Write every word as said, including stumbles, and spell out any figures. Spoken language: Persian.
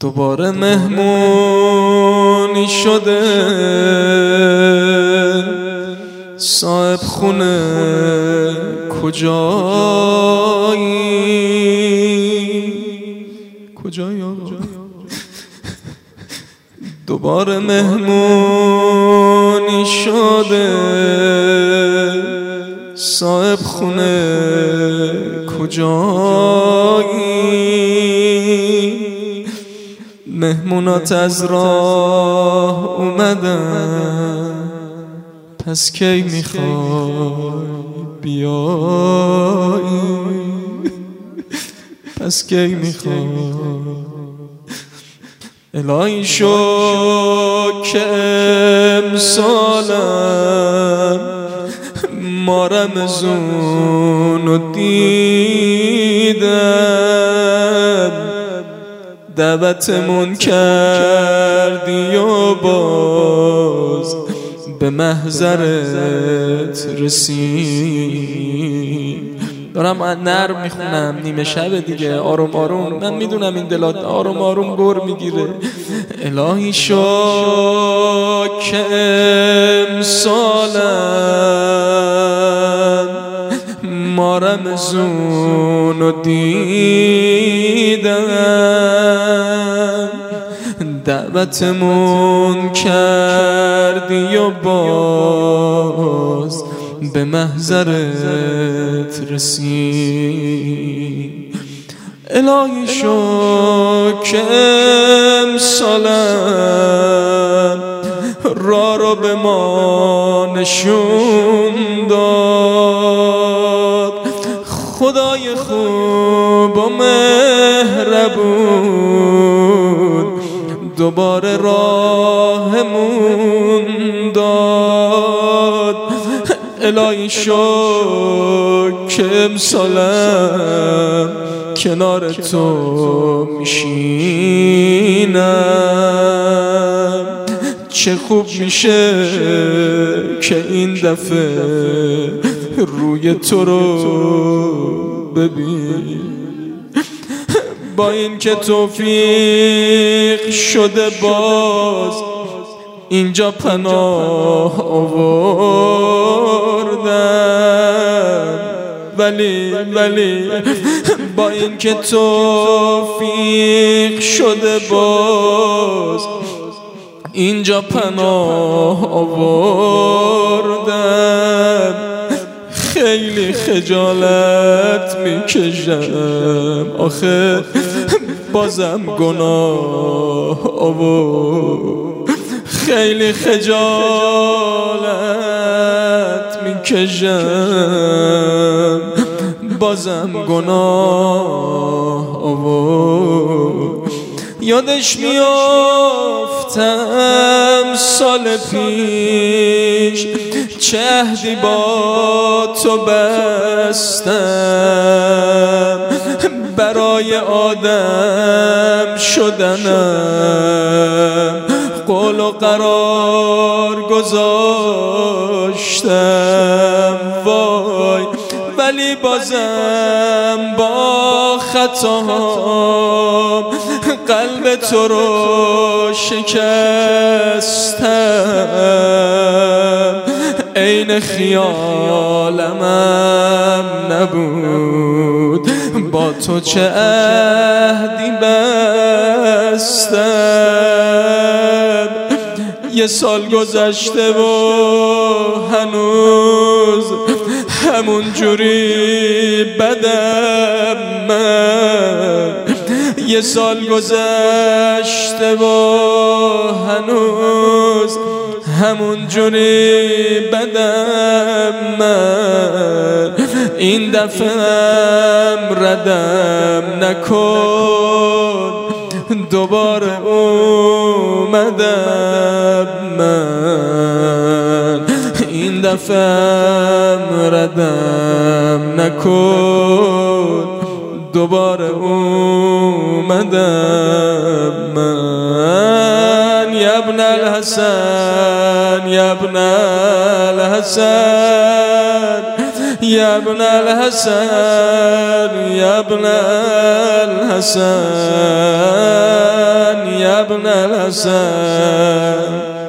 دوباره مهمونی شده صاحب خونه کجایی کجایی آقا دوباره مهمونی شده صاحب خونه کجایی مهمونات از راه اومدن پس کی میخوای بیایی پس کی میخوای الهی شو که امسالم ما رمضون دیدم دعوتمون کردی و باز به محضرت رسید. دارم نرم میخونم نیمه شب دیگه آروم آروم من میدونم این دلات آروم آروم گر میگیره. الهی شو که امسالم ما رمضون رو دیدم دعوتمون کردی و باز به محضرت رسید. الهی شو که امسالم را رو به ما نشون داد خدای خوب و مهربون دوباره راهمون داد. الهی شو که امسالم کنار تو میشینم چه خوب میشه که این دفعه روی تو رو ببین با این که توفیق شده باز اینجا پناه آوردم ولی ولی با این که توفیق شده باز اینجا پناه آوردم خیلی خجالت میکشم آخه بازم گناه آورد خیلی خجالت میکشم بازم گناه آورد. یادش میافتم سال پیش چه عهدی با تو بستم برای آدم شدنم قول و قرار گذاشتم وای ولی بازم با خطاام قلب تو رو شکستم عین خیالمم نبود با تو چه عهدی بستم یه سال گذشته و هنوز همون جوری بدم من یه سال گذشته و هنوز همون جوری بدم من این دفعهم ردم نکن دوباره اومدم من این دفعهم ردم نکن دوباره اومدم من یا ابن الحسن یا ابن الحسن یا ابن الحسن یا ابن الحسن ابن الحسن